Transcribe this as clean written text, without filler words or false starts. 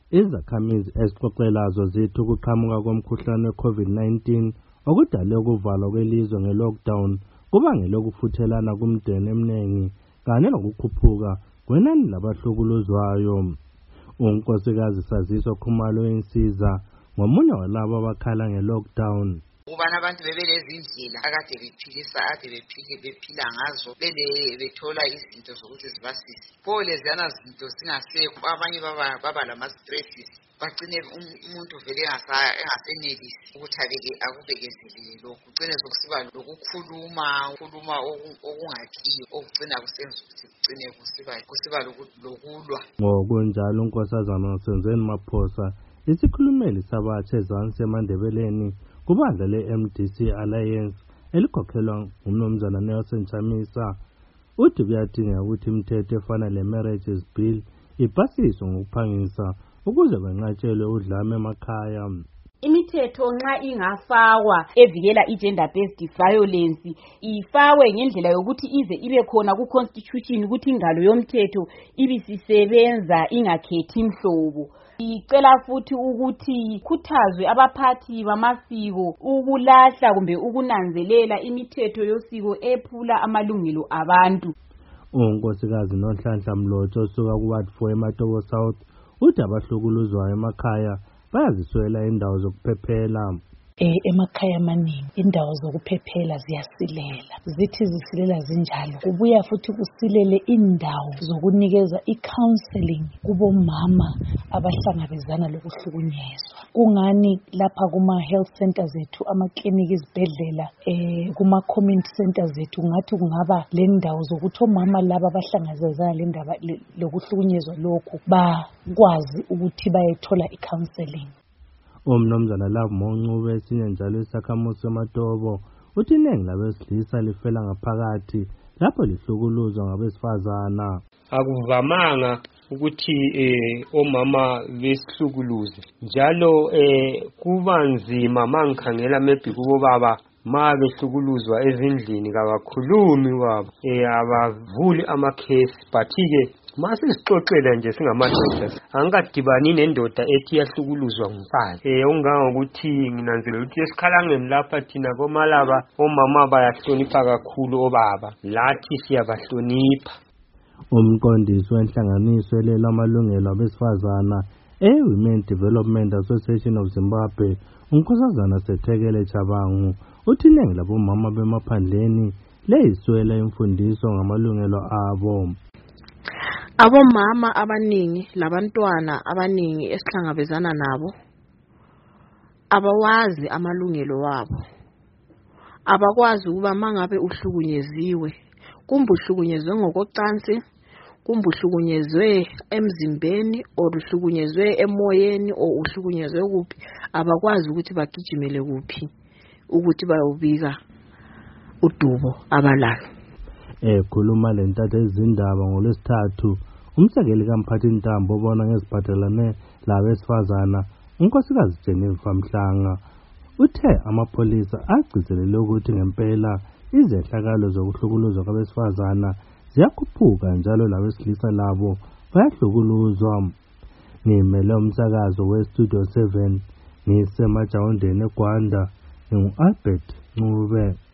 Izakhamizi esixoxelazo zithi ukuqhamuka komkhuhlane we-COVID-19 okudale ukuvalwa kwelizwe nge-lockdown kubangele ukufuthelana kumndeni eminingi kanye nokukhuphuka kwenani labahlukuluzwayo. Unkosikazi Saziso Khumalo Insiza ngomunye walabo abakhala nge-lockdown. Ubana abantu bebelezindlela akade bephila ngazo bethola izinto zokuthi zibasize. Pho leziyana zinto zingasekho, abanye baba lama-stresses, bagcine umuntu vele engasenelisi ukuthi akubekezelele lokhu. Kugcine sokusiba lokukhuluma okungakiyo okugcina kusenza ukuthi kugcine kusiba lokulwa. Ngokunjalo unkosazana Senzeni Maphosa, isikhulumeli sabatsha ezansi eMandebeleni kubandla le-MDC Alliance elikhokhelwa ngumnumzana Nelson Chamisa, uthi kuyadingeka ukuthi imithetho efana le-Marriages Bill ipasiswe ngokuphangisa ukuze kwenqatshelwe udlame emakhaya. Imithetho nxa ingafakwa evikela i-gender based violence ifakwe ngendlela yokuthi ize ibe khona ku-constitution ukuthi ingalo yomthetho ibisisebenza ingakhethi imhlobo. Icela futhi ukuthi khuthazwe abaphathi bamasiko ukulahla kumbe ukunanzelela imithetho yosiko ephula amalungelo abantu. Unkosikazi Nonhlanhla Mlotsho osuka ku-Ward 4 eMatobo South uthi abahlukuluzwayo emakhaya bayaziswela indawo zokuphephela. Emakhaya amaningi indawo zokuphephela ziyasilela, zithi zisilela zinjalo kubuya futhi kusilele indawo zokunikeza i-counseling kubomama abahlangabezana lokuhlukunyezwa. Kungani lapha kuma-health centers zethu, amakliniki, izibhedlela, kuma-community centers zethu ngathi kungaba le ndawo zokuthi omama laba abahlangabezana le ndaba lokuhlukunyezwa lokhu bakwazi ukuthi bayethola i-counseling. Umnumzana Love Moncube esinye njalo isakhamuzi seMatobo uthi iningi labesilisa lifela ngaphakathi lapho lihlukuluzwa ngabesifazana. Akuvamanga ukuthi omama besihlukuluze, njalo kuba nzima mangikhangela maybe kubo baba ma behlukuluzwa ezindlini kabakhulumi kwabo, abavuli amakhesi, but-ke masisixoxela nje singamadoda angikadibani nendoda ethi yahlukuluzwa ngumfazi. Okungangokuthi nginanzelela ukuthi esikhalangeni lapha thina komalaba omama bayahlonipha kakhulu obaba, lathi siyabahlonipha. Umqondisi wenhlanganiso elela amalungelo abesifazana Women Development Association of Zimbabwe, unkosazana Sethekele Chabangu, uthi iningi labomama bemaphandleni leyiswela imfundiso ngamalungelo abo. Abomama abaningi labantwana abaningi esihlangabezana nabo abawazi amalungelo wabo, abakwazi ukuba mangabe uhlukunyeziwe, kumbe uhlukunyezwe ngokocansi, kumbe uhlukunyezwe emzimbeni, or uhlukunyezwe emoyeni, or uhlukunyezwe kuphi, abakwazi ukuthi bagijimele kuphi ukuthi bayobika udubo abalalo. Khuluma lentatha izindaba ngoLwesithathu, umsekeli kaMphathintambo obona ngeziphathelane labesifazana unkosikazi Jennifer Mhlanga uthe amapholisa agcizelele ukuthi ngempela izehlakalo zokuhlukuluzwa kwabesifazana ziyakhuphuka njalo labesilisa labo bayahlukuluzwa. Ngimele umsakazo we-Studio 7 ngisemajawundeni eGwanda, ngingu-Albert Ncube.